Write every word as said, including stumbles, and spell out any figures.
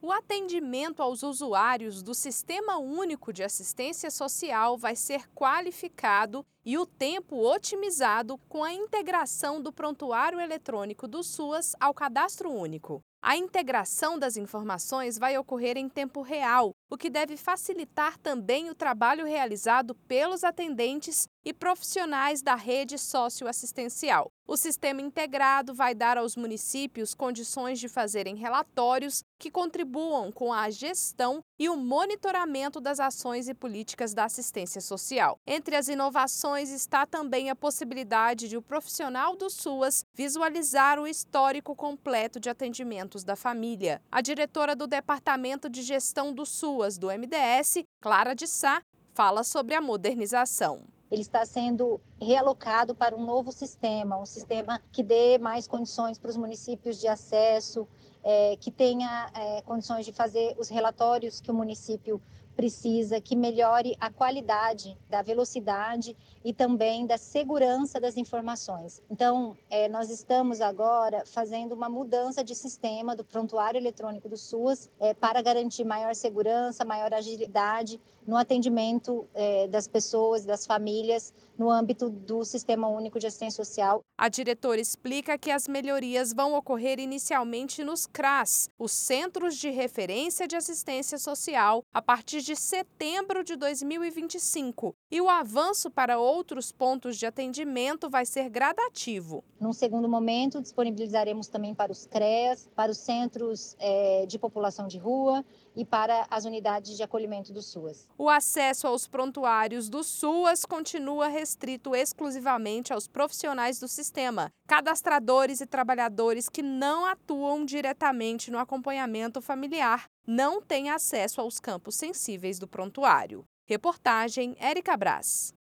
O atendimento aos usuários do Sistema Único de Assistência Social vai ser qualificado e o tempo otimizado com a integração do prontuário eletrônico do SUAS ao Cadastro Único. A integração das informações vai ocorrer em tempo real, o que deve facilitar também o trabalho realizado pelos atendentes e profissionais da rede socioassistencial. O sistema integrado vai dar aos municípios condições de fazerem relatórios que contribuam com a gestão e o monitoramento das ações e políticas da assistência social. Entre as inovações está também a possibilidade de o profissional do SUAS visualizar o histórico completo de atendimentos da família. A diretora do Departamento de Gestão do SUAS do M D S, Clara de Sá, fala sobre a modernização. Ele está sendo realocado para um novo sistema, um sistema que dê mais condições para os municípios de acesso, é, que tenha é, condições de fazer os relatórios que o município precisa, que melhore a qualidade da velocidade e também da segurança das informações. Então, é, nós estamos agora fazendo uma mudança de sistema do prontuário eletrônico do SUAS é, para garantir maior segurança, maior agilidade no atendimento é, das pessoas, das famílias, no âmbito do Sistema Único de Assistência Social. A diretora explica que as melhorias vão ocorrer inicialmente nos C R A S, os Centros de Referência de Assistência Social, a partir de setembro de dois mil e vinte e cinco, e o avanço para outros pontos de atendimento vai ser gradativo. Num segundo momento, disponibilizaremos também para os C R E As, para os centros é, de população de rua e para as unidades de acolhimento do SUAS. O acesso aos prontuários do SUAS continua restrito exclusivamente aos profissionais do sistema, cadastradores e trabalhadores que não atuam diretamente no acompanhamento familiar não têm acesso aos campos sensíveis do prontuário. Reportagem Érica Brás.